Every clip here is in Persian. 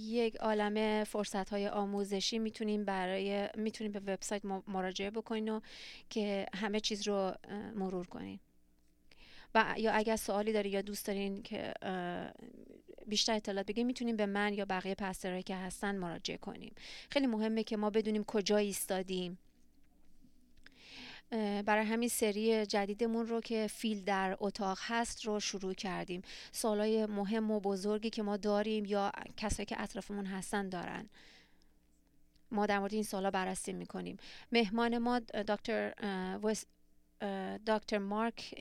یک عالمه فرصت‌های آموزشی میتونیم به وبسایت مراجعه بکنین و که همه چیز رو مرور کنین. و یا اگر سوالی داری یا دوست دارین که بیشتر اطلاعات بگیم، میتونیم به من یا بقیه پسترهایی که هستن مراجعه کنیم. خیلی مهمه که ما بدونیم کجا ایستادیم. برای همین سری جدیدمون رو که فیل در اتاق هست رو شروع کردیم. سوالای مهم و بزرگی که ما داریم یا کسایی که اطرافمون هستن دارن، ما در مورد این سوالا بررسی میکنیم. مهمان ما دکتر مارک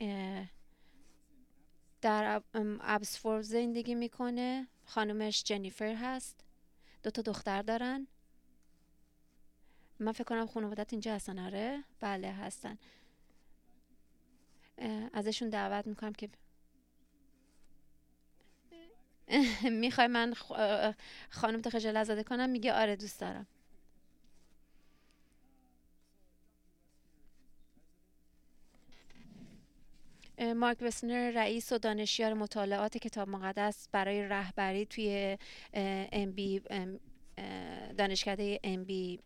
در ابسفورد زندگی میکنه. خانومش جنیفر هست. 2 دختر دارن. من فکر کنم خانوادت اینجا هستن. آره بله هستن. ازشون دعوت میکنم که میخوای من خانم تو خجالت زده کنم؟ میگه آره دوست دارم. مارک وسنر رئیس و دانشیار مطالعات کتاب مقدس برای رهبری توی ام بی دانشکده ام بی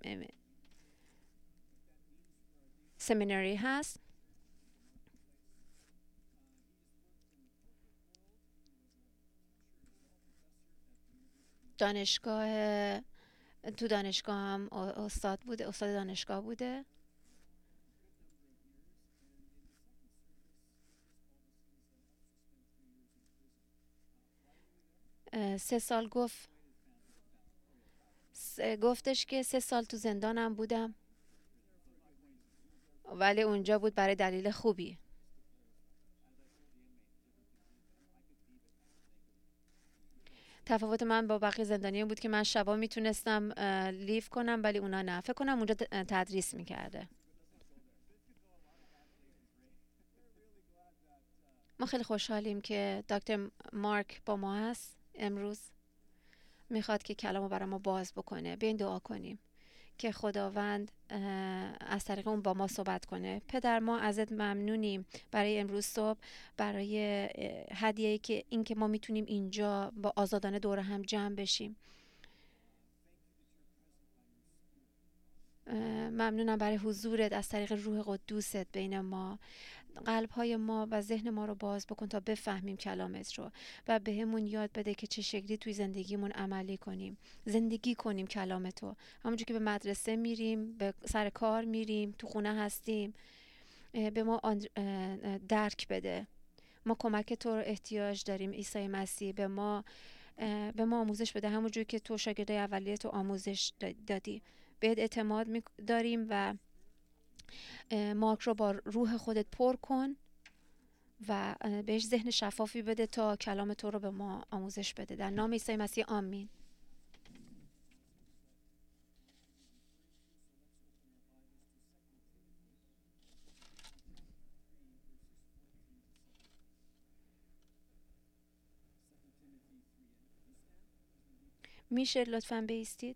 سمیناری هست. تو دانشگاه هم استاد دانشگاه بوده. گفتش که 3 سال تو زندانم بودم، ولی اونجا بود برای دلیل خوبی. تفاوت من با بقیه زندانیان بود که من شبا میتونستم لیو کنم ولی اونا نه. فکر کنم اونجا تدریس میکرده. ما خیلی خوشحالیم که دکتر مارک با ما هست امروز. میخواد که کلامو برای ما باز بکنه. بیاین دعا کنیم که خداوند از طریق اون با ما صحبت کنه. پدر، ما ازت ممنونیم برای امروز صبح، برای هدیه‌ای که این که ما میتونیم اینجا با آزادانه دور هم جمع بشیم. ممنونم برای حضورت از طریق روح قدوست بین ما. قلب‌های ما و ذهن ما رو باز بکن تا بفهمیم کلامت رو و بهمون یاد بده که چه شکلی توی زندگیمون عملی کنیم، زندگی کنیم کلامت رو. همونجور که به مدرسه میریم، به سر کار میریم، تو خونه هستیم، به ما درک بده. ما کمک تو رو احتیاج داریم عیسی مسیح. به ما آموزش بده همونجور که تو شاگردای اولیه تو آموزش دادی. بهت اعتماد داریم و مارک رو با روح خودت پر کن و بهش ذهن شفافی بده تا کلام تو رو به ما آموزش بده. در نام عیسی مسیح آمین. میشه لطفاً بایستید؟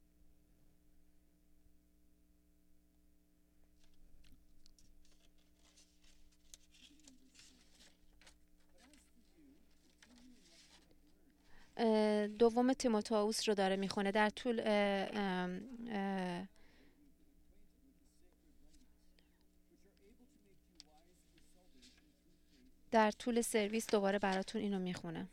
دوم تیموتائوس رو داره میخونه. در طول سرویس دوباره براتون اینو میخونه.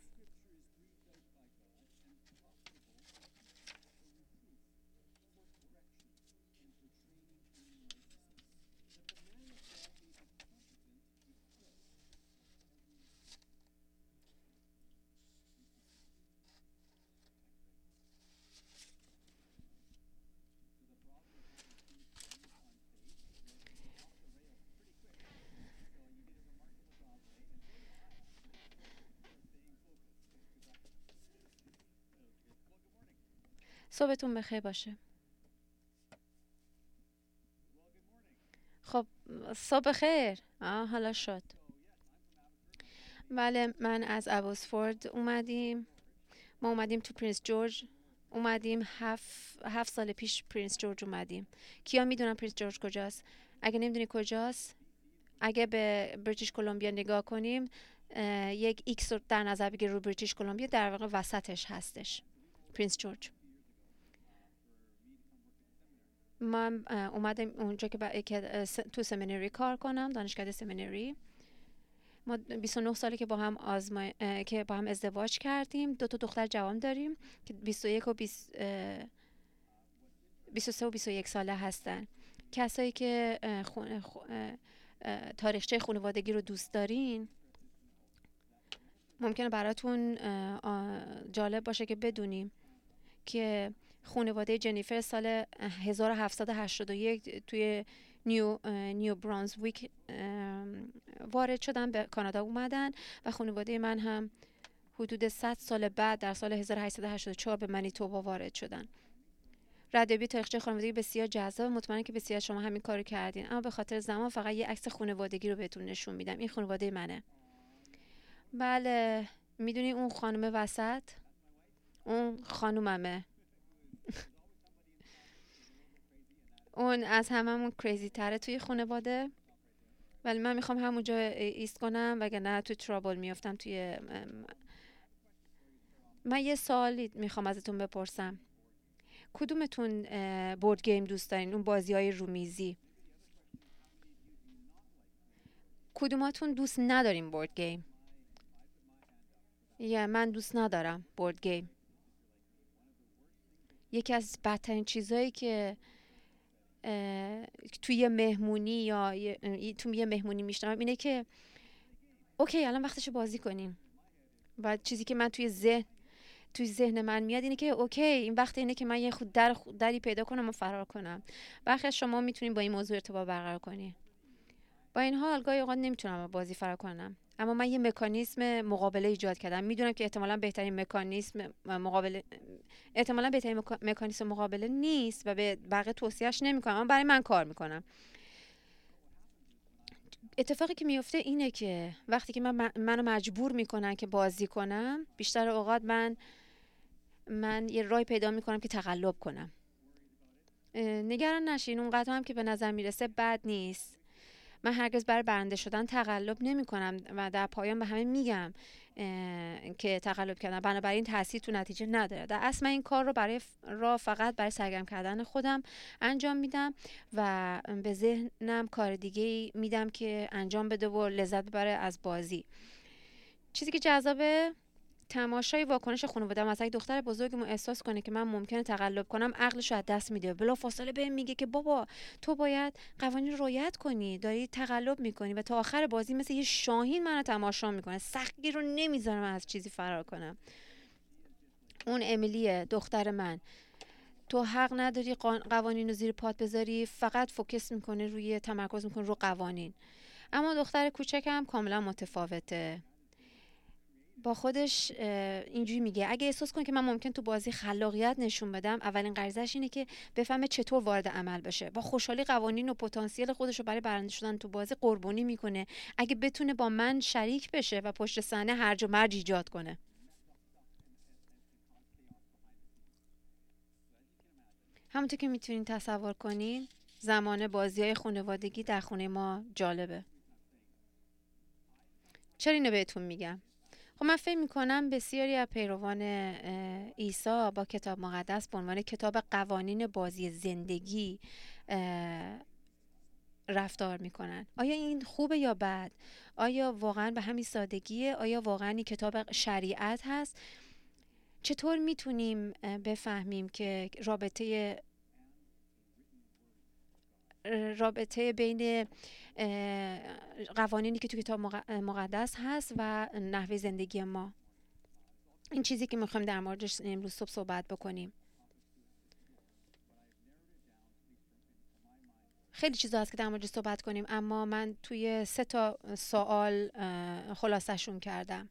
صبحتون بخیر باشه. خب صبح خیر. حالا شد. بله، من از ابوسفورد اومدیم. ما اومدیم تو پرنس جورج. اومدیم 7 سال پیش پرنس جورج اومدیم. کیا میدونن پرنس جورج کجاست؟ اگه نمیدونی کجاست، اگه به بریتیش کلمبیا نگاه کنیم، یک ایکس رو در نظر بگیر رو بریتیش کلمبیا، در واقع وسطش هستش. پرینس جورج. من اومدم اونجا که تو سمینری کار کنم، دانشکده سمینری. ما 29 ساله که با هم که با هم ازدواج کردیم. 2 دختر جوان داریم که 21 و 23 و 21 ساله هستن. کسایی که تاریخچه خانوادگی رو دوست دارین، ممکنه براتون جالب باشه که بدونیم که خانواده جنیفر سال 1781 توی نیو برانزویک وارد شدن، به کانادا اومدن و خانواده من هم حدود 100 سال بعد در سال 1884 به منیتوبا وارد شدن. ردیابی تاریخچه خانوادگی بسیار جذاب، مطمئنم که بسیار شما همین کارو کردین، اما به خاطر زمان فقط یه عکس خانوادگی رو بهتون نشون میدم. این خانواده منه. بله، میدونی اون خانم وسط، اون خانوممه. اون از هممون کریزی تره توی خانواده، ولی من میخوام همونجا ایست کنم وگرنه تو ترابل میافتم. من یه سوالی میخوام ازتون بپرسم. کدومتون بورد گیم دوست دارین؟ اون بازی‌های رومیزی. کدوماتون دوست ندارین بورد گیم؟ من دوست ندارم بورد گیم. یکی از بدترین چیزایی که توی یه مهمونی یا توی یه مهمونی میشنم اینه که اوکی الان وقتش بازی کنیم، و چیزی که من توی ذهن من میاد اینه که اوکی این وقت اینه که من یه خود دری پیدا کنم و فرار کنم. برخی از شما میتونین با این موضوع ارتباط برقرار کنی. با این حال گاهی اوقات نمیتونم بازی فرار کنم، اما من یه مکانیزم مقابله ایجاد کردم. میدونم که احتمالاً بهترین مکانیزم مقابله نیست و به بقیه توصیهش نمیکنم، اما برای من کار میکنم. اتفاقی که میفته اینه که وقتی که منو مجبور میکنن که بازی کنم، بیشتر اوقات من یه راه پیدا میکنم که تقلب کنم. نگران نشین، اونقدر هم که به نظر میرسه بد نیست. من هرگز برای برنده شدن تقلب نمی کنم و در پایان به همه میگم که تقلب کردم، بنابراین تاثیر تو نتیجه نداره. در اصل من این کار رو فقط برای سرگرم کردن خودم انجام میدم و به ذهنم کار دیگه میدم که انجام بده و لذت ببره از بازی. چیزی که جذابه تماشای واکنش خانواده‌ام. مثلا دختر بزرگمون احساس کنه که من ممکنه تقلب کنم، عقلش رو از دست میده، بلافاصله بهم میگه که بابا تو باید قوانین رو رعایت کنی، داری تقلب میکنی، و تا آخر بازی مثل یه شاهین منو تماشا میکنه، سختگیر رو نمیذارم از چیزی فرار کنم. اون امیلیه دختر من، تو حق نداری قوانین رو زیر پات بذاری، فقط فوکس میکنه روی تمرکز میکنه رو قوانین. اما دختر کوچکم کاملا متفاوته. با خودش اینجوری میگه اگه احساس کنه که من ممکن تو بازی خلاقیت نشون بدم، اولین غریزش اینه که بفهمه چطور وارد عمل بشه. با خوشحالی قوانین و پتانسیل خودش رو برای برنده شدن تو بازی قربانی میکنه اگه بتونه با من شریک بشه و پشت صحنه هرج و مرج ایجاد کنه. همونطور که میتونین تصور کنین زمان بازی‌های خانوادگی در خونه ما جالبه. چرا اینو بهتون میگم؟ خب من فکر میکنم بسیاری از پیروان عیسی با کتاب مقدس به عنوان کتاب قوانین بازی زندگی رفتار میکنن. آیا این خوبه یا بد؟ آیا واقعا به همین سادگیه؟ آیا واقعا این کتاب شریعت هست؟ چطور میتونیم بفهمیم که رابطه بین قوانینی که تو کتاب مقدس هست و نحوه زندگی ما؟ این چیزی که میخوایم در موردش امروز صبح صحبت بکنیم. خیلی چیزا هست که در موردش صحبت کنیم، اما من توی 3 سوال خلاصشون کردم.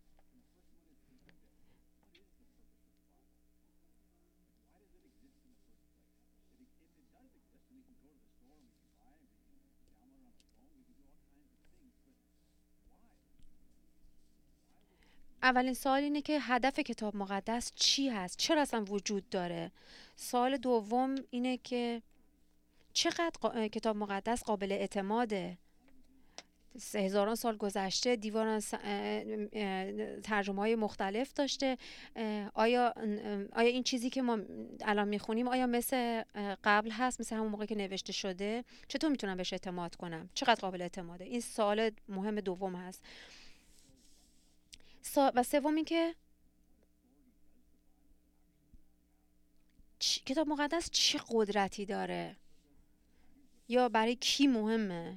اولین سوال اینه که هدف کتاب مقدس چی هست؟ چرا اصلا وجود داره؟ سوال دوم اینه که چقدر کتاب مقدس قابل اعتماده؟ 1000 سال گذشته ترجمه‌های مختلف داشته. آیا این چیزی که ما الان میخونیم آیا مثل قبل هست، مثل همون موقع که نوشته شده؟ چطور میتونم بهش اعتماد کنم؟ چقدر قابل اعتماده؟ این سوال مهم دوم هست. و سوم این که کتاب مقدس چه قدرتی داره یا برای کی مهمه؟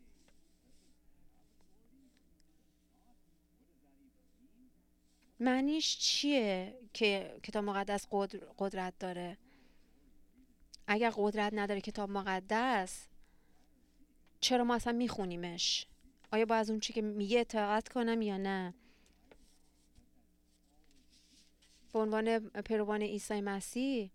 معنیش چیه که کتاب مقدس قدرت داره؟ اگر قدرت نداره کتاب مقدس، چرا ما اصلا میخونیمش؟ آیا باید از اون چی که میگه اطاعت کنم یا نه؟ به عنوان پیروان عیسی مسیح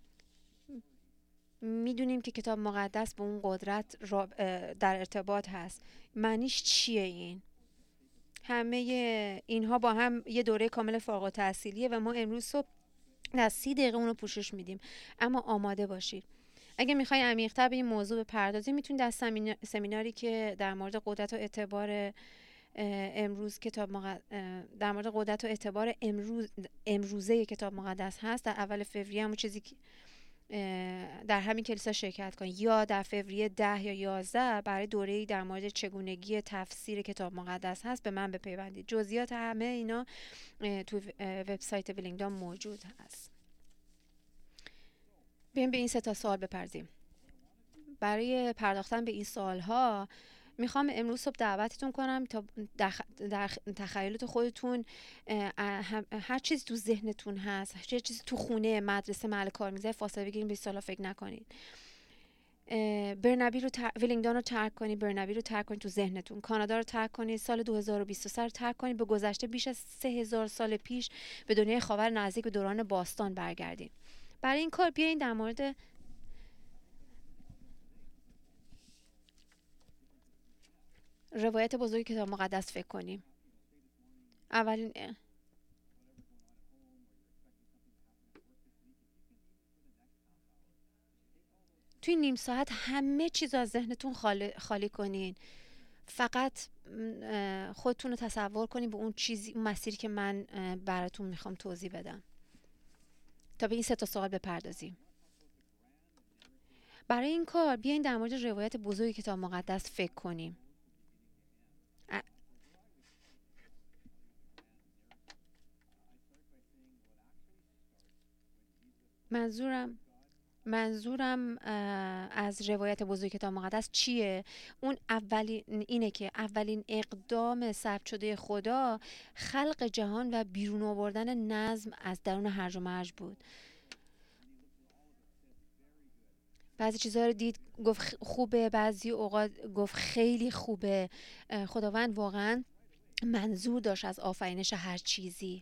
میدونیم که کتاب مقدس با اون قدرت در ارتباط هست. معنیش چیه این؟ همه اینها با هم یه دوره کامل فارغ التحصیلیه و ما امروز صبح از 30 دقیقه اونو پوشش میدیم. اما آماده باشید. اگه میخوای عمیق‌تر به این موضوع بپردازی، میتونید در سمیناری که در مورد قدرت و اعتبار امروز در مورد قدرت و اعتبار امروزه کتاب مقدس هست، در اول فوریه، همون چیزی که در همین کلیسا شرکت کنید، یا در فوریه 10 یا 11 برای دوره‌ای در مورد چگونگی تفسیر کتاب مقدس هست، به من بپیوندید. جزئیات همه اینا تو وبسایت ویلینگدون موجود هست. بیایم به این 3 سوال بپردازیم. برای پرداختن به این سوال‌ها میخوام امروز صبح دعوتتون کنم تا در تخیلات خودتون هر چیزی تو ذهنتون هست، هر چیزی تو خونه، مدرسه، محل کار میگذره، فاصله بگیرین، به سالا فکر نکنید. برنبی رو ویلینگدون رو ترک کنید، برنبی رو ترک کنید تو ذهنتون، کانادا رو ترک کنید، سال 2023 رو ترک کنید، به گذشته بیش از 3000 سال پیش به دنیای خاور نزدیک به دوران باستان برگردید. برای این کار بیاین در مورد روایت بزرگ کتاب مقدس فکر کنیم. اولین توی نیم ساعت همه چیز از ذهنتون خالی کنین. فقط خودتون رو تصور کنین به اون مسیری که من براتون میخوام توضیح بدم تا به این 3 سوال بپردازیم. برای این کار بیاین در مورد روایت بزرگ کتاب مقدس فکر کنیم. منظورم از روایت بزرگ کتاب مقدس چیه؟ اون اینه که اولین اقدام ثبت شده خدا خلق جهان و بیرون آوردن نظم از درون هرج و مرج بود. بعضی چیزها رو دید گفت خوبه، بعضی اوقات گفت خیلی خوبه. خداوند واقعا منظور داشت از آفرینش هر چیزی.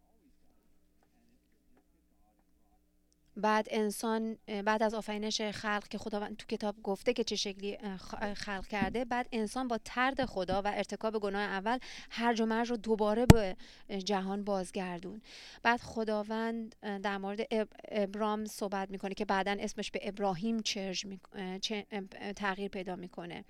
بعد از آفرینش خلق که خداوند تو کتاب گفته که چه شکلی خلق کرده، بعد انسان با طرد خدا و ارتکاب گناه اول هرج و مرج رو دوباره به جهان بازگردون. بعد خداوند در مورد ابرام صحبت میکنه که بعداً اسمش به ابراهیم تغییر پیدا میکنه.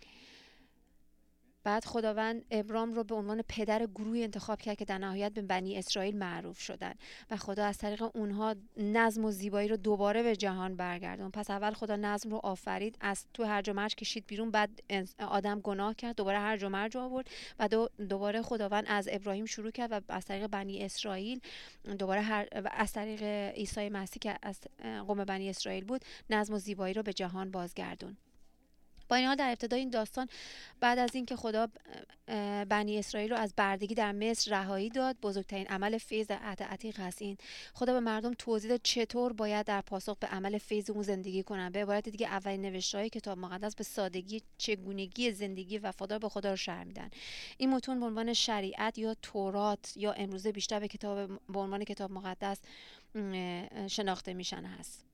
بعد خداوند ابرام رو به عنوان پدر گروهی انتخاب کرد که در نهایت به بنی اسرائیل معروف شدن و خدا از طریق اونها نظم و زیبایی رو دوباره به جهان برگردون. پس اول خدا نظم رو آفرید، از تو هرج و مرج کشید بیرون، بعد آدم گناه کرد، دوباره هرج و مرج آورد و دوباره خداوند از ابراهیم شروع کرد و از طریق بنی اسرائیل دوباره از طریق عیسی مسیح که از قوم بنی اسرائیل بود نظم و زیبایی رو به جهان بازگردون. با این حال در ابتدای این داستان، بعد از اینکه خدا بنی اسرائیل رو از بردگی در مصر رهایی داد، بزرگترین عمل فیض در عهد عتیق هست این. خدا به مردم توضیح داد چطور باید در پاسخ به عمل فیض اون زندگی کنن. به عبارت دیگه اولین نوشته‌های کتاب مقدس به سادگی چگونگی زندگی وفادار به خدا رو شرح میدن. این متون به عنوان شریعت یا تورات یا امروزه بیشتر به عنوان کتاب مقدس شناخته میشن هست.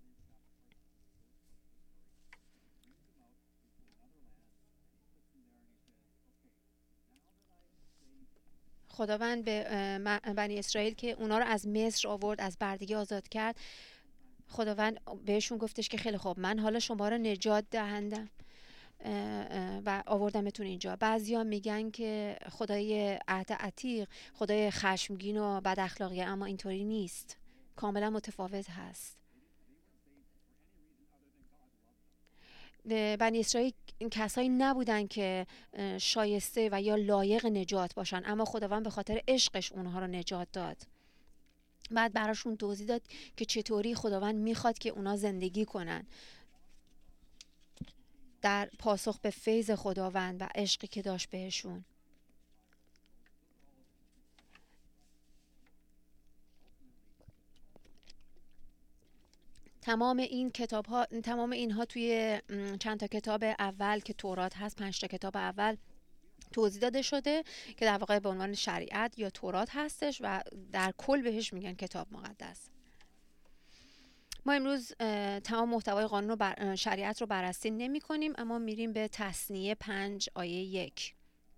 خداوند به بنی اسرائیل که اونا رو از مصر آورد، از بردگی آزاد کرد، خداوند بهشون گفتش که خیلی خوب، من حالا شما رو نجات دهندم. و آوردمتون اینجا. بعضیا میگن که خدای عهد عتیق خدای خشمگین و بد اخلاقیه، اما اینطوری نیست، کاملا متفاوت هست. بنی اسرائیل کسایی نبودن که شایسته و یا لایق نجات باشن، اما خداوند به خاطر عشقش اونها رو نجات داد. بعد براشون توضیح داد که چطوری خداوند میخواد که اونا زندگی کنن در پاسخ به فیض خداوند و عشقی که داشت بهشون. تمام اینها توی چند تا کتاب اول که تورات هست، 5 تا کتاب اول توضیح داده شده که در واقع به عنوان شریعت یا تورات هستش و در کل بهش میگن کتاب مقدس. ما امروز تمام محتوای قانون و شریعت رو بررسی نمی کنیم، اما میریم به تثنیه 5 آیه 1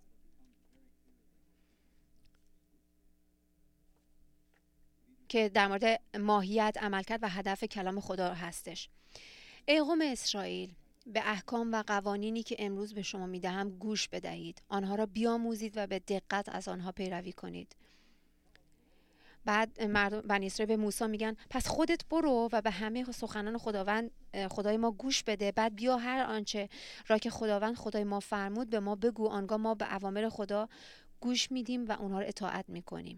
که در مورد ماهیت، عملکرد و هدف کلام خدا هستش. ای قوم اسرائیل، به احکام و قوانینی که امروز به شما میدهم گوش بدهید، آنها را بیاموزید و به دقت از آنها پیروی کنید. بعد بنی اسرائیل به موسی میگن پس خودت برو و به همه سخنان خداوند خدای ما گوش بده، بعد بیا هر آنچه را که خداوند خدای ما فرمود به ما بگو، آنگاه ما به اوامر خدا گوش میدیم و اونها رو اطاعت میکنیم.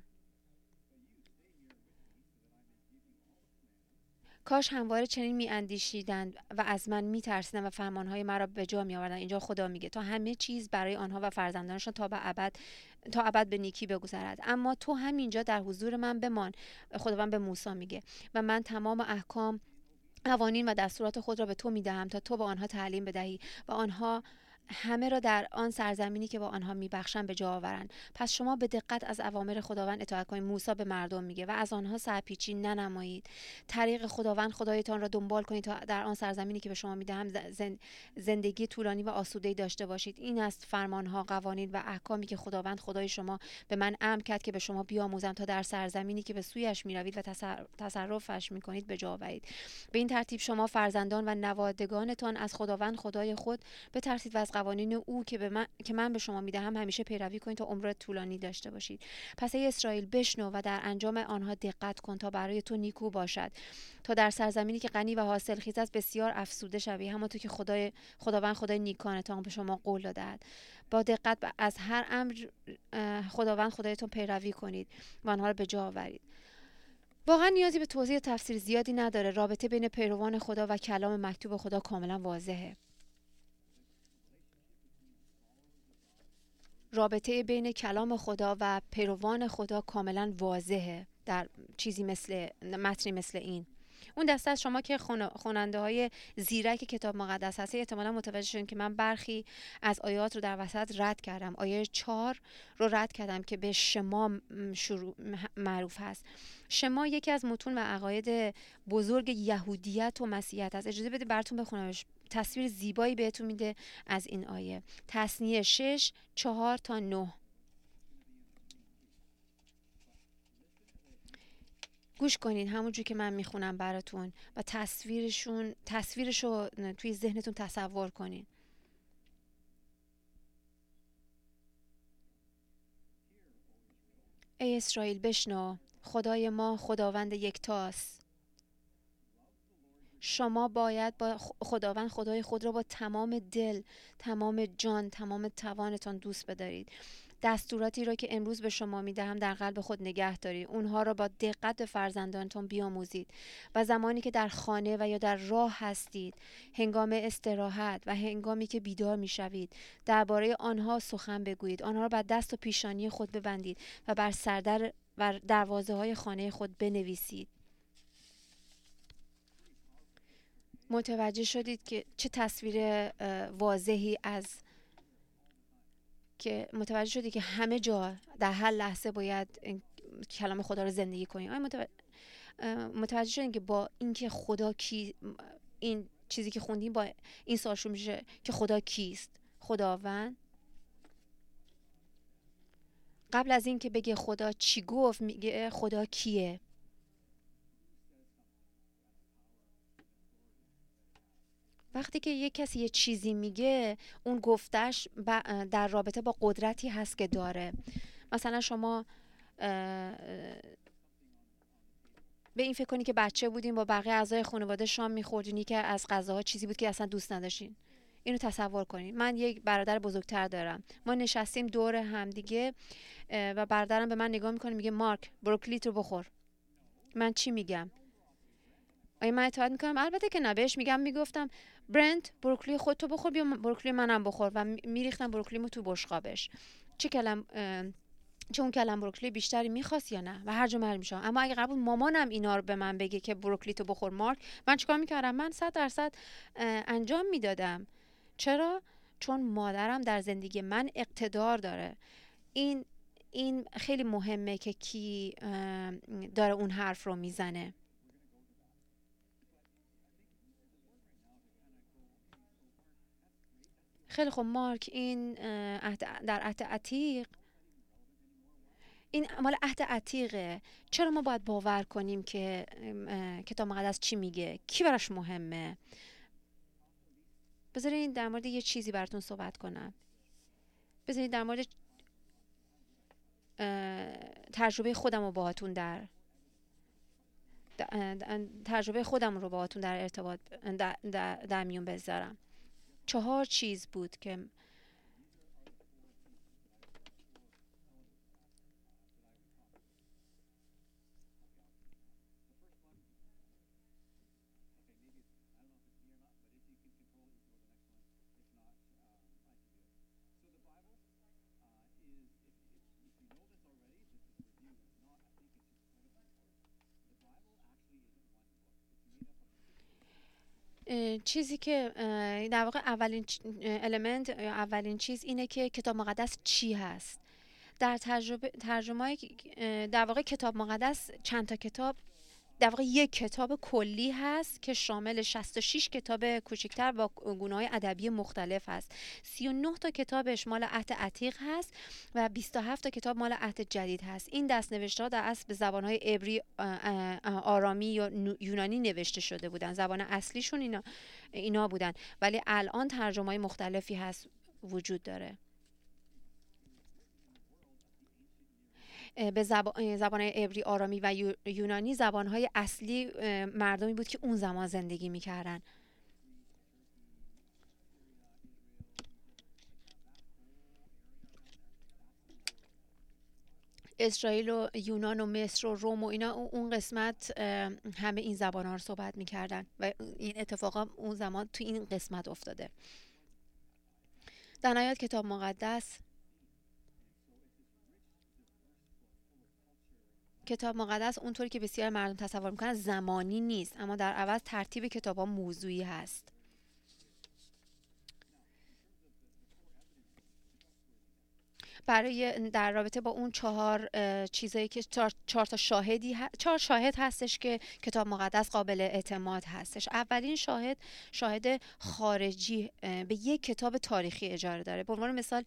کاش همواره چنین میاندیشیدند و از من میترسیدند و فرمانهای مرا به جا میآوردند. اینجا خدا میگه تا همه چیز برای آنها و فرزندانشان تا ابد به نیکی بگذرد. اما تو همینجا در حضور من بمان، خداوند به موسی میگه، و من تمام احکام، قوانین و دستورات خود را به تو میدهم تا تو به آنها تعلیم بدهی و آنها همه را در آن سرزمینی که با آنها میبخشم به جا آورند. پس شما به دقت از اوامر خداوند اطاعت کنید. موسی به مردم میگه و از آنها سرپیچی ننمایید. طریق خداوند خدایتان را دنبال کنید تا در آن سرزمینی که به شما میدهم زندگی طولانی و آسوده‌ای داشته باشید. این است فرمانها، قوانین و احکامی که خداوند خدای شما به من امر کرد که به شما بیاموزم تا در سرزمینی که به سویش میروید و تصرفش میکنید به جا آورید. به این ترتیب شما فرزندان و نوادگانتان از خداوند خدای خود بترسید و از قوانین او که من به شما میدهم همیشه پیروی کنید تا عمر طولانی داشته باشید. پس ای اسرائیل، بشنو و در انجام آنها دقت کن تا برای تو نیکو باشد، تا در سرزمینی که غنی و حاصلخیز است بسیار افزوده شوی، همانطور که خداوند خدای نیکانتان به شما قول داده. با دقت از هر امر خداوند خدایتان پیروی کنید و آنها را به جا آورید. واقعا نیازی به توضیح و تفسیر زیادی نداره. رابطه بین پیروان خدا و کلام مکتوب خدا کاملا واضحه. رابطه بین کلام خدا و پیروان خدا کاملا واضحه در متنی مثل این. اون دسته از شما که خواننده های زیرک کتاب مقدس هست احتمالا متوجه شدین که من برخی از آیات رو در وسط رد کردم. آیه 4 رو رد کردم که به شما معروف هست. شما یکی از متون و عقاید بزرگ یهودیت و مسیحیت هست. اجازه بده براتون بخونمش. تصویر زیبایی بهتون میده از این آیه. تثنیه 6 4 تا 9. گوش کنین همونجور که من میخونم براتون و تصویرشو توی ذهنتون تصور کنین. ای اسرائیل، بشنو، خدای ما خداوند یکتاست. شما باید با خداوند خدای خود را با تمام دل، تمام جان، تمام توانتان دوست بدارید. دستوراتی را که امروز به شما میدهم در قلب خود نگه دارید. اونها را با دقت به فرزندانتان بیاموزید و زمانی که در خانه و یا در راه هستید، هنگام استراحت و هنگامی که بیدار میشوید، درباره آنها سخن بگویید. آنها را بر دست و پیشانی خود ببندید و بر سردر و دروازه های خانه خود بنویسید. متوجه شدید که چه تصویر واضحی متوجه شدید که همه جا در هر لحظه باید کلام خدا رو زندگی کنیم. متوجه شدید که با اینکه خدا کی، این چیزی که خوندیم با این سوال شروع میشه که خدا کیست؟ خداوند. قبل از این که بگه خدا چی گفت میگه خدا کیه. وقتی که یک کسی یه چیزی میگه، اون گفتش در رابطه با قدرتی هست که داره. مثلا شما به این فکر کنی که بچه بودین با بقیه اعضای خانواده شام می‌خوردین، که از غذاها چیزی بود که اصلا دوست نداشتین. اینو تصور کنین. من یک برادر بزرگتر دارم. ما نشستیم دور هم دیگه و برادرم به من نگاه میکنه میگه مارک بروکلی تو بخور. من چی میگم؟ آیا من اطاعت میکنم؟ البته که نه. بهش میگفتم برنت بروکلی خودتو بخور، بیا بروکلی منم بخور، و میریختم بروکلیمو تو بشقابش. چه کلم چه اون کلم بروکلی بیشتری میخواست یا نه، و هر جا مر میشم. اما اگه قبول مامانم اینا رو به من بگه که بروکلی تو بخور مارک، من چیکار میکردم؟ من 100% انجام میدادم. چرا؟ چون مادرم در زندگی من اقتدار داره. این خیلی مهمه که کی داره اون حرف رو میزنه. خیلی خب مارک، این در عهد عتیق، این مال عهد عتیقه. چرا ما باید باور کنیم که کتاب مقدس چی میگه؟ کی براش مهمه؟ بذارین در مورد یه چیزی براتون صحبت کنم. بذارین در مورد تجربه خودم رو باهاتون تجربه خودم رو باهاتون در ارتباط در میون بذارم. 4 چیز بود که چیزی که در واقع اولین اولین چیز اینه که کتاب مقدس چی هست. در در واقع کتاب مقدس چند تا کتاب، در واقع یک کتاب کلی هست که شامل 66 کتاب کوچکتر با گونه‌های ادبی مختلف هست. 39 تا کتابش مال عهد عتیق هست و 27 تا کتاب مال عهد جدید هست. این دست‌نوشته‌ها در اصل به زبان‌های عبری، آرامی یا یونانی نوشته شده بودن. زبان اصلیشون اینا بودن، ولی الان ترجمه‌های مختلفی هست وجود داره. به زبان‌های عبری، آرامی و یونانی زبان‌های اصلی مردمی بود که اون زمان زندگی می‌کردن. اسرائیل و یونان و مصر و روم و اینا، اون قسمت همه این زبان‌ها رو صحبت می‌کردن و این اتفاقا اون زمان تو این قسمت افتاده. در نهایت کتاب مقدس اونطوری که بسیار مردم تصور میکنن زمانی نیست، اما در عوض ترتیب کتاب‌ها موضوعی هست. برای در رابطه با اون 4 چیزایی که 4 تا چهار شاهد هستش که کتاب مقدس قابل اعتماد هستش. اولین شاهد خارجی به یک کتاب تاریخی اجاره داره. به عنوان مثال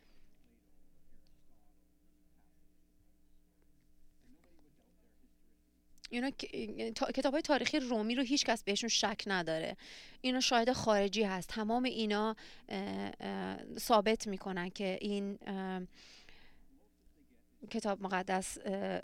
اینا کتاب‌های تاریخی رومی رو هیچ کس بهشون شک نداره. اینا شاهد خارجی هست. تمام اینا ثابت میکنن که این کتاب مقدس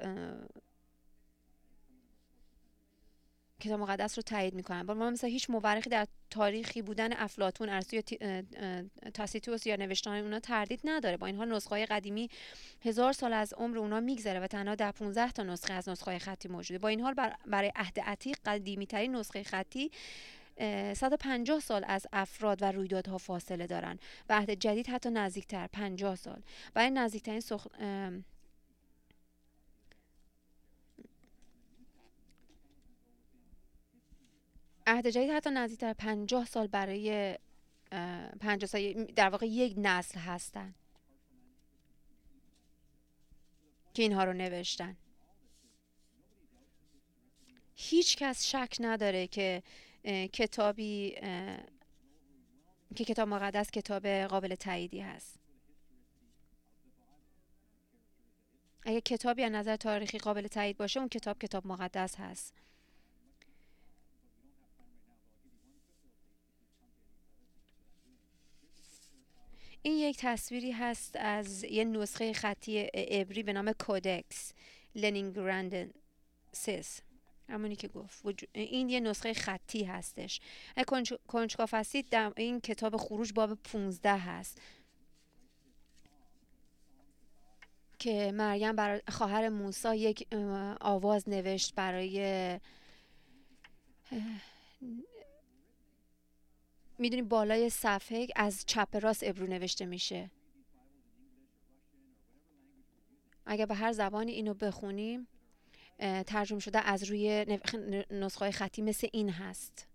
رو تایید میکنن. با مثلا هیچ مورخی در تاریخی بودن افلاطون، ارسطو یا تاسیتوس یا نوشته‌های اونا تردید نداره. با این حال نسخه‌های قدیمی 1000 سال از عمر اونا میگذره و تنها در 15 تا نسخه از نسخه‌های خطی موجوده. با این حال برای عهد عتیق قدیمی‌ترین نسخه خطی 150 سال از افراد و رویدادها فاصله دارن و عهد جدید حتی نزدیکتر 50 سال. برای نزدیکترین عهد جدید حتی نزدیکتر 50 سال برای 50 سال در واقع یک نسل هستن که اینها رو نوشتن. هیچ کس شک نداره که کتاب مقدس کتاب قابل تاییدی هست. اگه کتابی از نظر تاریخی قابل تایید باشه، اون کتاب مقدس هست. این یک تصویری هست از یه نسخه خطی عبری به نام کودکس لنینگرادنسیس، همونی که گفت این یه نسخه خطی هستش. اگه کنجکاو هستید در این کتاب خروج باب 15 هست که مریم برای خواهر موسی یک آواز نوشت برای میدونی بالای صفحه از چپ راست ابرو نوشته میشه. اگه به هر زبانی اینو بخونیم ترجمه شده از روی نسخه خطی مثل این هست.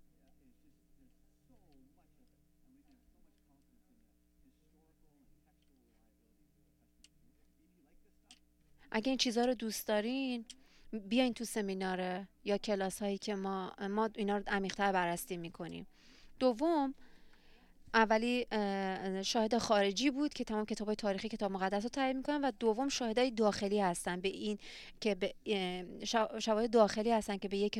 اگه این چیزها رو دوست دارین بیاین تو سمیناره یا کلاس هایی که ما اینا رو عمیق‌تر بررسی میکنیم. دوم، اولی شاهد خارجی بود که تمام کتاب‌های تاریخی کتاب مقدس رو تایید میکنن، و دوم شاهدای داخلی هستن به این که شواهد داخلی هستن که به یک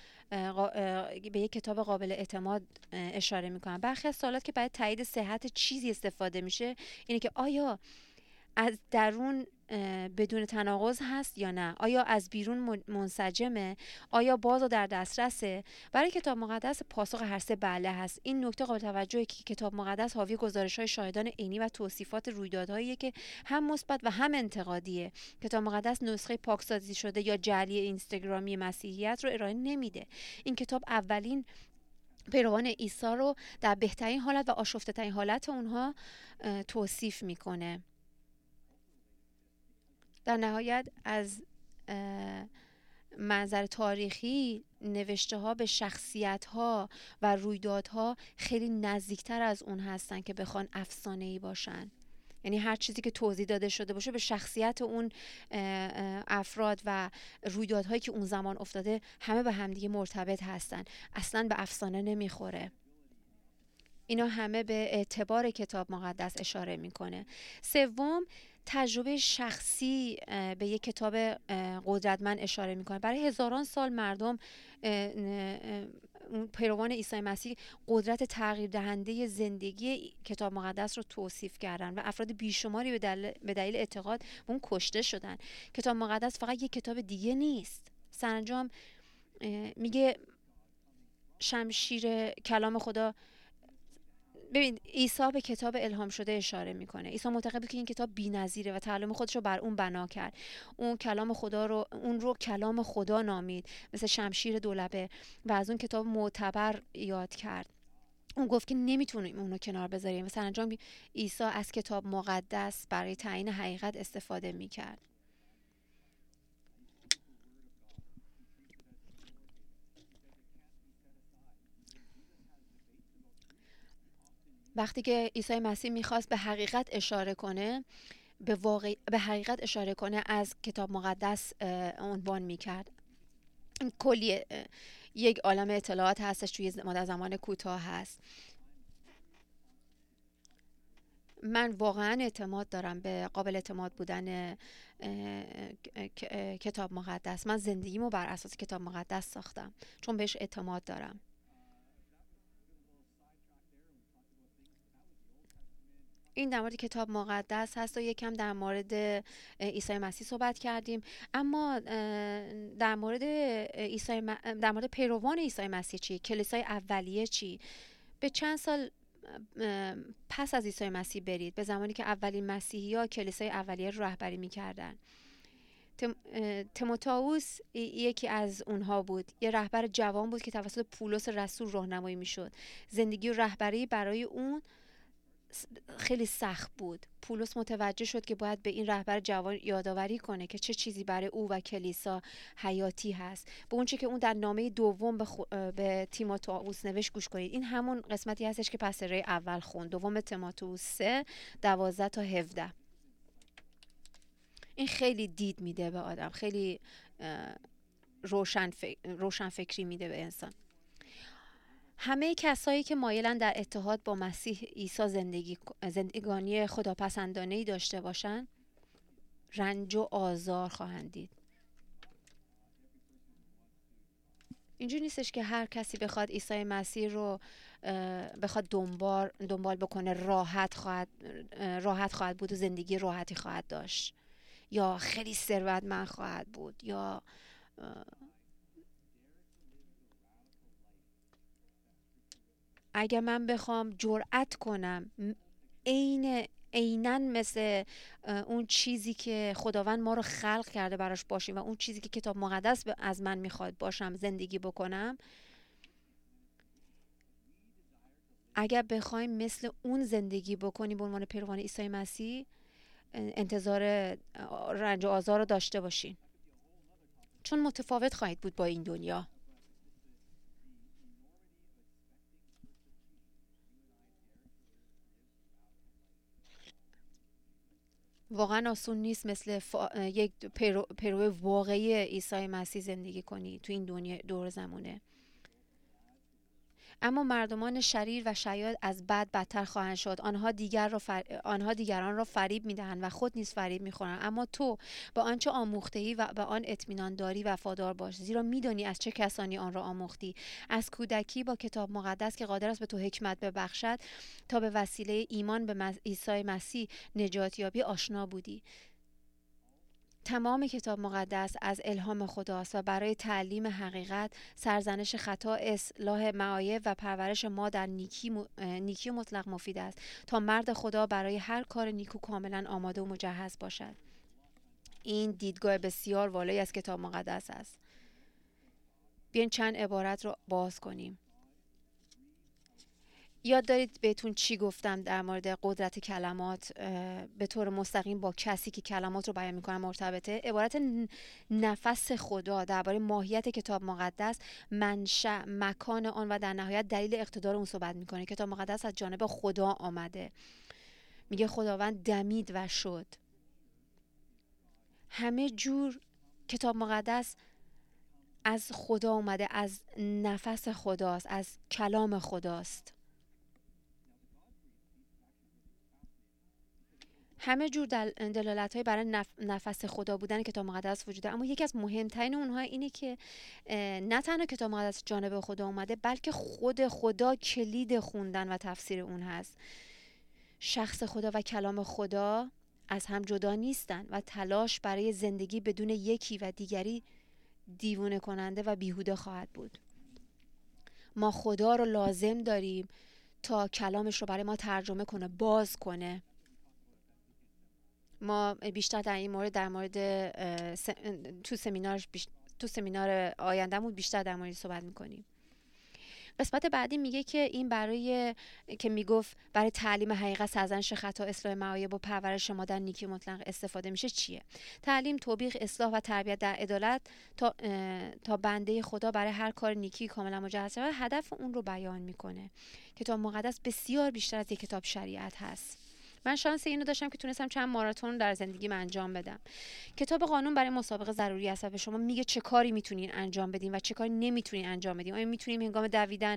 کتاب قابل اعتماد اشاره میکنن. برخی از سوالات که برای تایید صحت چیزی استفاده میشه اینه که آیا از درون بدون تناقض هست یا نه، آیا از بیرون منسجمه، آیا باز و در دسترسه. برای کتاب مقدس پاسخ هر سه بله هست. این نکته قابل توجهه که کتاب مقدس حاوی گزارش‌های شاهدان عینی و توصیفات رویدادهایی که هم مثبت و هم انتقادیه. کتاب مقدس نسخه پاکسازی شده یا جعلی اینستاگرامی مسیحیت رو ارائه نمیده. این کتاب اولین پیروان عیسی رو در بهترین حالت و آشفته‌ترین حالت اونها توصیف میکنه. در نهایت از منظر تاریخی نوشته ها به شخصیت ها و رویدادها خیلی نزدیکتر از اون هستن که بخوان افسانه‌ای باشن. یعنی هر چیزی که توضیح داده شده باشه به شخصیت اون افراد و رویدادهایی که اون زمان افتاده همه به همدیگه مرتبط هستن، اصلا به افسانه نمیخوره. اینا همه به اعتبار کتاب مقدس اشاره میکنه. سوم، تجربه شخصی به یک کتاب قدرتمند اشاره میکنه. برای هزاران سال مردم پیروان عیسی مسیح قدرت تغییر دهنده زندگی کتاب مقدس رو توصیف کردن و افراد بیشماری به دلیل اعتقاد به اون کشته شدن. کتاب مقدس فقط یک کتاب دیگه نیست. سرانجام میگه شمشیر کلام خدا. ببین عیسی به کتاب الهام شده اشاره میکنه. عیسی معتقد بود که این کتاب بی‌نظیره و تعالیم خودش رو بر اون بنا کرد. اون رو کلام خدا نامید، مثل شمشیر دولبه، و از اون کتاب معتبر یاد کرد. اون گفت که نمیتونیم اونو کنار بذاریم. مثلا انجام عیسی از کتاب مقدس برای تعیین حقیقت استفاده میکرد. وقتی که عیسی مسیح میخواست به حقیقت اشاره کنه، به حقیقت اشاره کنه از کتاب مقدس عنوان میکرد. این کلی یک عالم اطلاعات هستش توی مدت زمان کوتاه هست. من واقعا اعتماد دارم به قابل اعتماد بودن کتاب مقدس. من زندگیمو بر اساس کتاب مقدس ساختم چون بهش اعتماد دارم. این در مورد کتاب مقدس هست و یکم در مورد عیسی مسیح صحبت کردیم. اما در مورد پیروان عیسی مسیح چی؟ کلیسای اولیه چی؟ به چند سال پس از عیسی مسیح برید، به زمانی که اولین مسیحی‌ها کلیسای اولیه رو رهبری می‌کردن. تیموتائوس یکی از اونها بود. یه رهبر جوان بود که توسط پولس رسول راهنمایی می‌شد. زندگی و رهبری برای اون خیلی سخت بود. پولس متوجه شد که باید به این رهبر جوان یادآوری کنه که چه چیزی برای او و کلیسا حیاتی هست. به اون چیزی که اون در نامه دوم به تیموتائوس نوشت گوش کنید. این همون قسمتی هستش که پسره اول خوند، دوم تیموتائوس 3:12 تا 17. این خیلی دید میده به آدم، خیلی روشن فکری میده به انسان. همه کسایی که مایلن در اتحاد با مسیح عیسی زندگانی خداپسندانه‌ای داشته باشن رنج و آزار خواهند دید. اینجوری نیستش که هر کسی بخواد عیسی مسیح رو بخواد دنبال بکنه راحت خواهد بود و زندگی راحتی خواهد داشت، یا خیلی ثروتمند خواهد بود، یا اگه من بخوام جرأت کنم عیناً مثل اون چیزی که خداوند ما رو خلق کرده براش باشیم و اون چیزی که کتاب مقدس از من میخواد باشم زندگی بکنم، اگر بخوایم مثل اون زندگی بکنیم به عنوان پیروان عیسی مسیح، انتظار رنج و آزار رو داشته باشین، چون متفاوت خواهید بود با این دنیا. واقعا آسون نیست مثل یک پیرو واقعی عیسی مسیح زندگی کنی تو این دنیا دور زمونه. اما مردمان شریر و شیاد از بد بدتر خواهند شد. آنها دیگران را فریب میدهند و خود نیز فریب میخورند. اما تو با آنچه آموخته‌ای و به آن اطمینان داری وفادار باش، زیرا میدانی از چه کسانی آن را آموختی. از کودکی با کتاب مقدس که قادر است به تو حکمت ببخشد تا به وسیله ایمان به عیسی مسیح نجات یابی آشنا بودی. تمام کتاب مقدس از الهام خداست و برای تعلیم حقیقت، سرزنش خطا، اصلاح معایب و پرورش ما در نیکی مطلق مفید است تا مرد خدا برای هر کار نیکو کاملا آماده و مجهز باشد. این دیدگاه بسیار والایی از کتاب مقدس است. بیاین چند عبارت رو باز کنیم. یاد دارید بهتون چی گفتم در مورد قدرت کلمات به طور مستقیم با کسی که کلمات رو بیان میکنه مرتبطه؟ عبارت نفس خدا درباره ماهیت کتاب مقدس، منشأ، مکان آن و در نهایت دلیل اقتدار اون صحبت میکنه. کتاب مقدس از جانب خدا آمده. میگه خداوند دمید و شد. همه جور کتاب مقدس از خدا اومده، از نفس خداست، از کلام خداست. همه جور دلالت‌های برای نفس خدا بودن کتاب مقدس وجود داره، اما یکی از مهمترین اونها اینه که نه تنها کتاب مقدس جانب خدا اومده، بلکه خود خدا کلید خوندن و تفسیر اون هست. شخص خدا و کلام خدا از هم جدا نیستن و تلاش برای زندگی بدون یکی و دیگری دیوونه کننده و بیهوده خواهد بود. ما خدا رو لازم داریم تا کلامش رو برای ما ترجمه کنه، باز کنه. ما بیشتر در این مورد تو سمینار آیندهمون بیشتر در مورد صحبت میکنیم. قسمت بعدی میگه که این میگفت برای تعلیم حقیقت، سرزنش خطا، اصلاح معایب و پرورش ما در نیکی مطلق استفاده میشه چیه؟ تعلیم، توبیخ، اصلاح و تربیت در عدالت تا بنده خدا برای هر کار نیکی کاملا مجهز شود، هدف اون رو بیان میکنه. کتاب مقدس بسیار بیشتر از یک کتاب شریعت هست. من شانس اینو داشتم که تونستم چند ماراتون در زندگیم انجام بدم. کتاب قانون برای مسابقه ضروری است و به شما میگه چه کاری میتونین انجام بدین و چه کاری نمیتونین انجام بدین. آیا میتونیم هنگام دویدن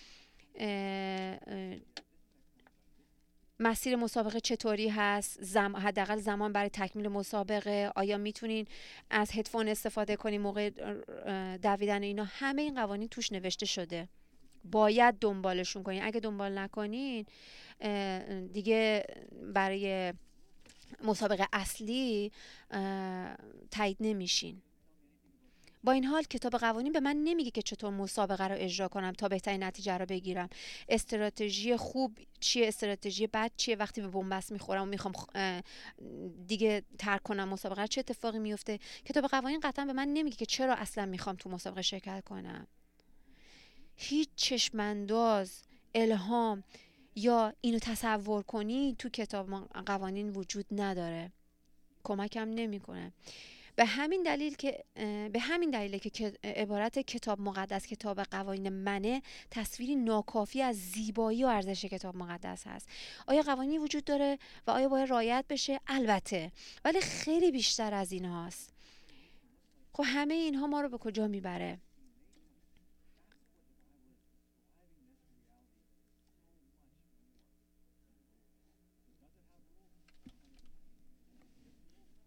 مسیر مسابقه چطوری هست، حداقل زمان برای تکمیل مسابقه، آیا میتونین از هدفون استفاده کنین موقع دویدن؟ اینا همه این قوانین توش نوشته شده، باید دنبالشون کنین. اگه دنبال نکنین دیگه برای مسابقه اصلی تایید نمیشین. با این حال کتاب قوانین به من نمیگه که چطور مسابقه رو اجرا کنم تا بهترین نتیجه رو بگیرم. استراتژی خوب چیه، استراتژی بد چیه، وقتی به بنبست میخورم و میخوام دیگه ترک کنم مسابقه، چه اتفاقی میفته. کتاب قوانین قطعا به من نمیگه که چرا اصلا میخوام تو مسابقه شرکت کنم. هیچ چشمانداز، الهام یا اینو تصور کنی تو کتاب قوانین وجود نداره، کمکم نمیکنه. به همین دلیله که عبارت کتاب مقدس کتاب قوانین منه تصویری ناکافی از زیبایی و ارزش کتاب مقدس هست. آیا قوانینی وجود داره و آیا باید رعایت بشه؟ البته، ولی خیلی بیشتر از این هاست. خب همه اینها ما رو به کجا میبره؟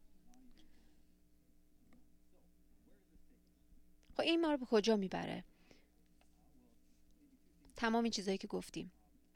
خب این ما رو به کجا میبره؟ تمام این چیزایی که گفتیم.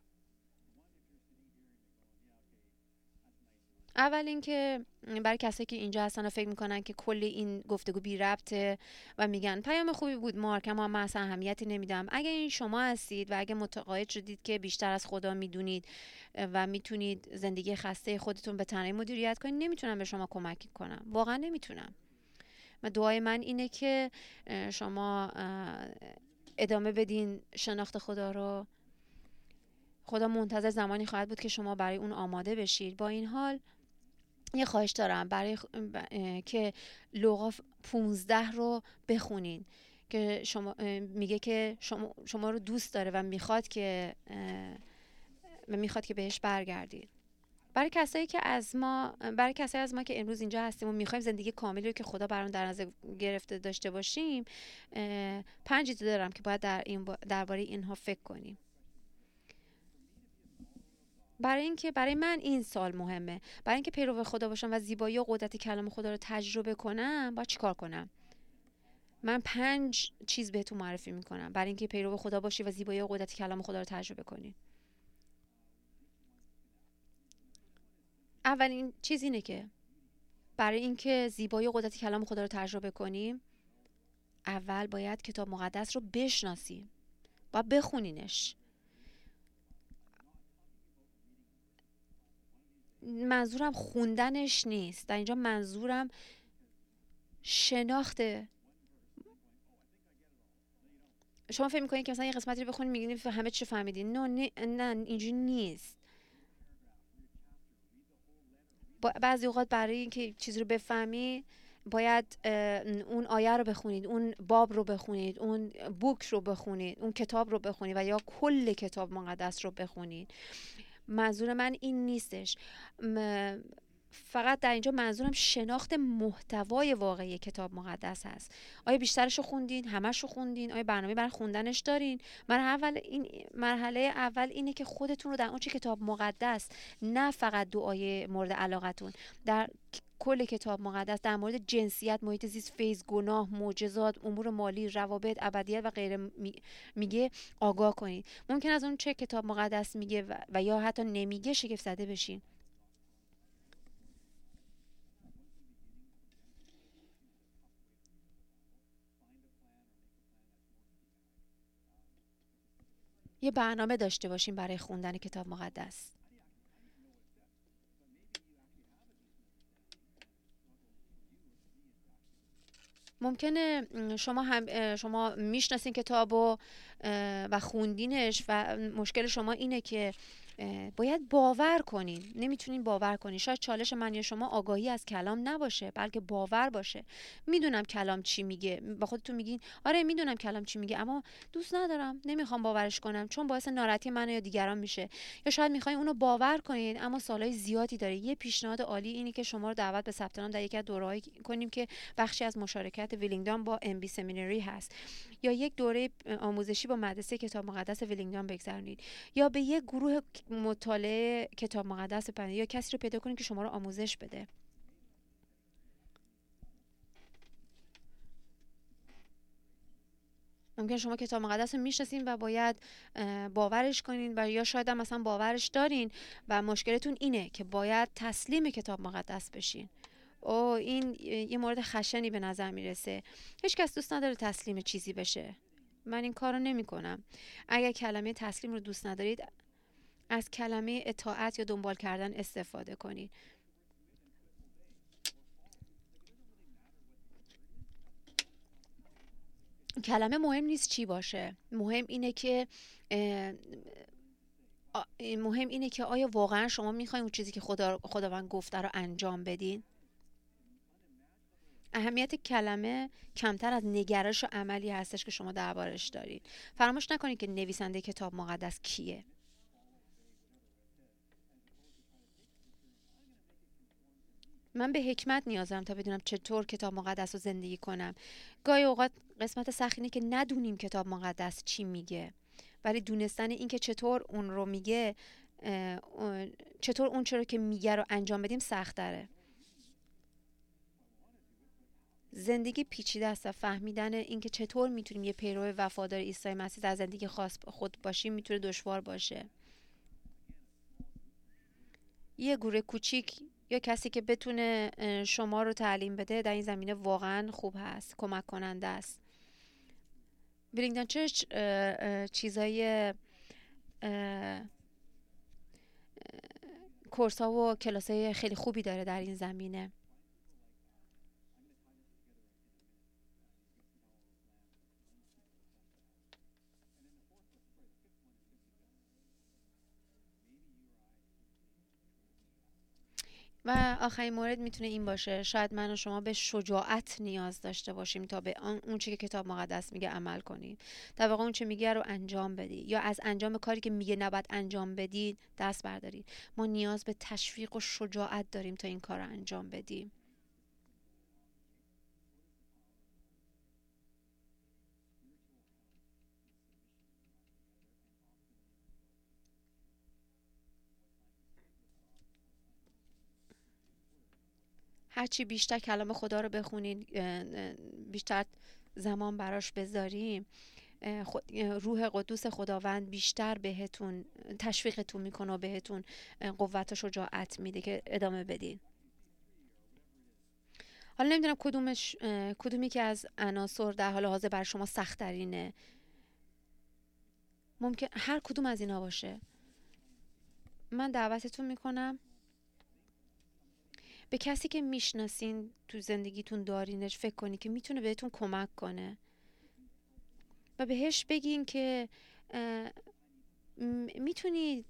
اول اینکه برای کسایی که اینجا هستن و فکر میکنن که کل این گفتگو بی ربطه و میگن پیام خوبی بود مارک، اما من اصلا اهمیتی نمیدم، اگه این شما هستید و اگه متقاعد شدید که بیشتر از خدا میدونید و میتونید زندگی خسته خودتون به تنهایی مدیریت کنید، نمیتونم به شما کمک کنم، واقعا نمیتونم. دعای من اینه که شما ادامه بدین شناخت خدا رو. خدا منتظر زمانی خواهد بود که شما برای اون آماده بشید. با این حال یه خواهش دارم برای که لوقا 15 رو بخونین که شما میگه که شما رو دوست داره و میخواد که بهش برگردید. برای کسایی از ما که امروز اینجا هستیم و میخوایم زندگی کاملی رو که خدا برامون در نظر گرفته داشته باشیم، 5 چیز دارم که باید درباره اینها فکر کنیم. برای من این سال مهمه. برای اینکه پیرو خدا باشم و زیبایی و قدرت کلام خدا رو تجربه کنم، باید چیکار کنم؟ من 5 چیز بهتون معرفی میکنم برای اینکه پیرو خدا باشی و زیبایی و قدرت کلام خدا رو تجربه کنی. اولین چیز اینه که برای اینکه زیبایی و قدرت کلام خدا رو تجربه کنیم، اول باید کتاب مقدس رو بشناسیم. باید بخونینش. منظورم خوندنش نیست. در اینجا منظورم شناخته. شما فکر می‌کنید که مثلا یه قسمتی رو بخونید میگین همه چی فهمیدین. نه اینجوری نیست. بعضی اوقات برای اینکه چیزی رو بفهمی باید اون آیه رو بخونید، اون باب رو بخونید، اون بوک رو بخونید، اون کتاب رو بخونید و یا کل کتاب مقدس رو بخونید. منظور من این نیستش. فقط در اینجا منظورم شناخت محتوای واقعی کتاب مقدس هست. آیا بیشترش رو خوندین؟ همش رو خوندین؟ آیا برنامه برای خوندنش دارین؟ مرحله اول اینه که خودتون رو در اون چه کتاب مقدس، نه فقط دعای مورد علاقتون، در کل کتاب مقدس در مورد جنسیت، محیط زیست، فیض، گناه، معجزات، امور مالی، روابط، ابدیت و غیره میگه آگاه کنید. ممکن از اون چه کتاب مقدس میگه و یا حتی نمیگه شگفت زده بشین. یه برنامه داشته باشیم برای خوندن کتاب مقدس. ممکنه شما میشناسین کتابو و خوندینش و مشکل شما اینه که باید باور کنین. نمیتونین باور کنین. شاید چالش من یا شما آگاهی از کلام نباشه، بلکه باور باشه. میدونم کلام چی میگه. با خودتون میگین آره میدونم کلام چی میگه، اما دوست ندارم، نمیخوام باورش کنم چون باعث ناراحتی من یا دیگران میشه. یا شاید میخواین اونو باور کنین اما سوالای زیادی داره. یه پیشنهاد عالی اینه که شما رو دعوت به ثبت نام در یکی از دوره‌ای کنیم که بخشی از مشارکت ویلینگدان با ام بی سمینری هست، یا یک دوره آموزشی با مدرسه کتاب مقدس ویلینگدان بگذرونید، یا به یک گروه مطالعه کتاب مقدس بپنید، یا کسی رو پیدا کنید که شما رو آموزش بده. ممکن شما کتاب مقدس رو میشناسین و باید باورش کنین و یا شاید هم مثلا باورش دارین و مشکلتون اینه که باید تسلیم کتاب مقدس بشین. این یه مورد خشنی به نظر میرسه. هیچ کس دوست نداره تسلیم چیزی بشه. من این کارو نمی کنم. اگر کلمه تسلیم رو دوست ندارید، از کلمه اطاعت یا دنبال کردن استفاده کنید. کلمه مهم نیست چی باشه. مهم اینه که آیا واقعا شما میخواین اون چیزی که خداوند گفته رو انجام بدین؟ اهمیت کلمه کمتر از نگرش و عملی هستش که شما دربارش دارید. فراموش نکنید که نویسنده کتاب مقدس کیه. من به حکمت نیاز دارم تا بدونم چطور کتاب مقدس رو زندگی کنم. گاهی اوقات قسمت سخت اینه که ندونیم کتاب مقدس چی میگه، ولی دونستن این که چطور اون رو میگه، چطور اون چرا که میگه رو انجام بدیم سخت داره. زندگی پیچیده است و فهمیدن اینکه چطور میتونیم یه پیرو وفادار عیسی مسیح در زندگی خاص خود باشیم میتونه دشوار باشه. یه گروه کوچیک یا کسی که بتونه شما رو تعلیم بده در این زمینه واقعا خوب هست، کمک کننده است. برینگتون چرچ چیزای کورس ها و کلاس های خیلی خوبی داره در این زمینه. و آخرین مورد میتونه این باشه، شاید من و شما به شجاعت نیاز داشته باشیم تا به اون چی که کتاب مقدس میگه عمل کنیم. در واقع اون چی میگه رو انجام بدی، یا از انجام کاری که میگه نباید انجام بدی دست بردارید. ما نیاز به تشویق و شجاعت داریم تا این کار رو انجام بدیم. هرچی بیشتر کلام خدا رو بخونین، بیشتر زمان براش بذاریم، روح قدوس خداوند بیشتر بهتون تشویقتون میکنه و بهتون قوت و شجاعت میده که ادامه بدین. حالا نمیدونم کدومی که از عناصر در حال حاضر بر شما سخت ترینه. ممکن هر کدوم از اینا باشه. من دعوتتون میکنم به کسی که میشناسین تو زندگیتون دارینش فکر کنی که میتونه بهتون کمک کنه و بهش بگین که میتونید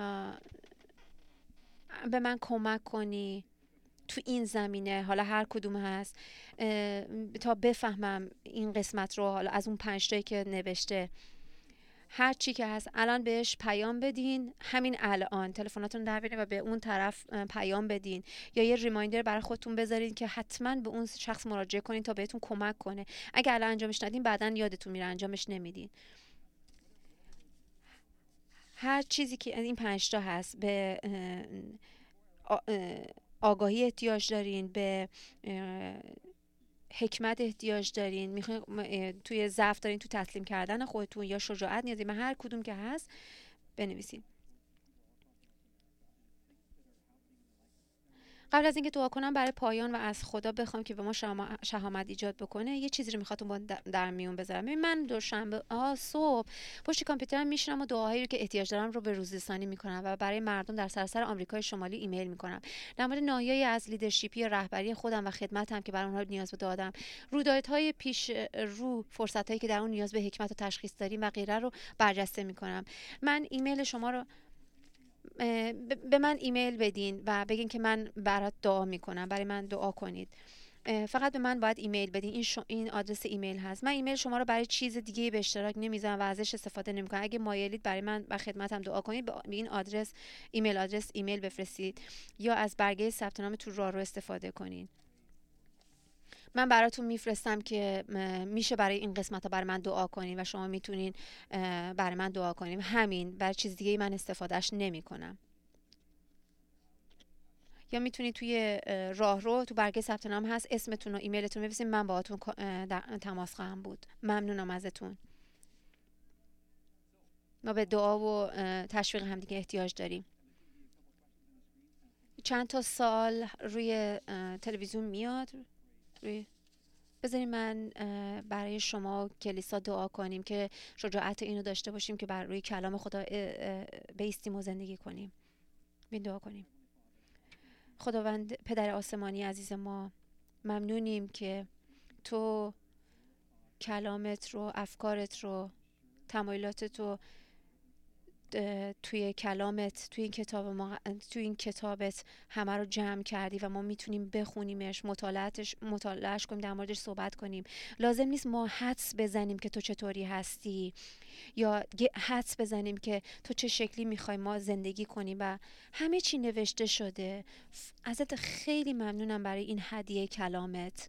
به من کمک کنی تو این زمینه، حالا هر کدوم هست، تا بفهمم این قسمت رو. حالا از اون 5 تایی که نوشته هر چی که هست الان بهش پیام بدین، همین الان تلفناتون در بیارین و به اون طرف پیام بدین، یا یه ریمایندر برای خودتون بذارین که حتما به اون شخص مراجعه کنین تا بهتون کمک کنه. اگه الان انجامش ندین بعداً یادتون میره انجامش نمیدین. هر چیزی که این 5 تا هست، به آگاهی احتیاج دارین، به حکمت احتیاج دارین، میخواین توی ضعف دارین تو تسلیم کردن خودتون، یا شجاعت نیازی، من هر کدوم که هست بنویسین. قبل از اینکه دعا کنم برای پایان و از خدا بخوام که به ما شهامت ایجاد بکنه، یه چیزی رو میخوام با در میون بذارم. من دوشنبه صبح پشت کامپیوترم میشینم و دعاهایی رو که احتیاج دارم رو به روزرسانی میکنم و برای مردم در سراسر آمریکای شمالی ایمیل میکنم در مورد ناحیه‌ای از لیدرشپی یا رهبری خودم و خدمتم که برای اونها نیاز به دعا دارم. رویدادهای پیش رو، فرصتایی که در اون نیاز به حکمت و تشخیص داریم و غیره رو برجسته میکنم. من ایمیل شما رو به من ایمیل بدین و بگین که من برات دعا میکنم، برای من دعا کنید. فقط به من باید ایمیل بدین. این آدرس ایمیل هست. من ایمیل شما رو برای چیز دیگه به اشتراک نمیذارم و ازش استفاده نمیکنم. اگه مایلید برای من و خدمتم دعا کنید، به این آدرس ایمیل بفرستید یا از برگه ثبت نام تو رارو استفاده کنید. من براتون میفرستم که میشه برای این قسمت ها برای من دعا کنین و شما میتونین برای من دعا کنین. همین، برای چیز دیگه من استفادهش نمی کنم. یا میتونید توی راهرو تو برگه ثبت نام هست اسمتون و ایمیلتون بنویسین، من باهاتون در تماس خواهم بود. ممنونم ازتون. ما به دعا و تشویق همدیگه احتیاج داریم. چند تا سال روی تلویزیون میاد، بذارید من برای شما کلیسا دعا کنیم که شجاعت اینو داشته باشیم که بر روی کلام خدا بایستیم و زندگی کنیم. بین دعا کنیم. خداوند پدر آسمانی عزیز ما، ممنونیم که تو کلامت رو، افکارت رو، تمایلاتت رو توی کلامت، توی این کتابت همه رو جمع کردی و ما میتونیم بخونیمش، مطالعهش کنیم، در موردش صحبت کنیم. لازم نیست ما حدس بزنیم که تو چطوری هستی یا حدس بزنیم که تو چه شکلی میخوای ما زندگی کنیم و همه چی نوشته شده. ازت خیلی ممنونم برای این هدیه کلامت.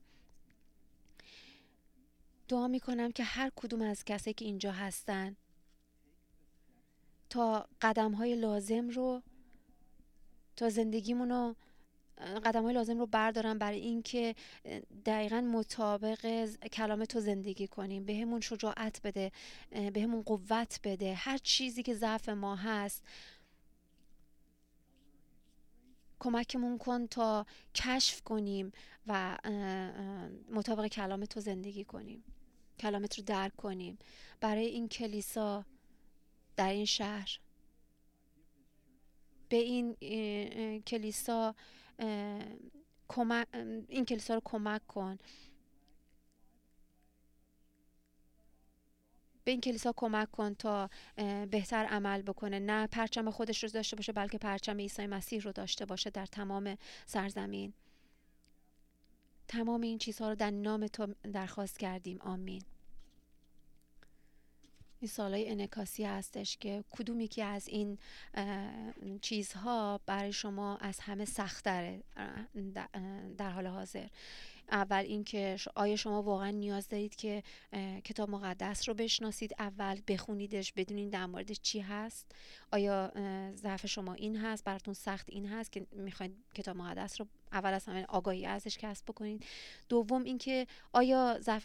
دعا میکنم که هر کدوم از کسایی که اینجا هستن تا قدم‌های لازم رو، تا زندگیمون رو قدم‌های لازم رو بردارم برای اینکه دقیقاً مطابق کلام تو زندگی کنیم. بهمون شجاعت بده، بهمون قوت بده. هر چیزی که ضعف ما هست کمکمون کن تا کشف کنیم و مطابق کلام تو زندگی کنیم، کلامت رو درک کنیم. برای این کلیسا در این شهر، به این کلیسا این کلیسا رو کمک کن، به این کلیسا کمک کن تا بهتر عمل بکنه، نه پرچم خودش رو داشته باشه بلکه پرچم عیسی مسیح رو داشته باشه در تمام سرزمین. تمام این چیزها رو در نام تو درخواست کردیم. آمین. این سوالای انعکاسی هستش که کدومی که از این چیزها برای شما از همه سخت‌تره در حال حاضر. اول اینکه آیا شما واقعا نیاز دارید که کتاب مقدس رو بشناسید، اول بخونیدش، بدونید در موردش چی هست؟ آیا ضعف شما این هست، براتون سخت این هست که میخواید کتاب مقدس رو اول از همه آگاهی ازش کسب بکنید؟ دوم اینکه آیا ضعف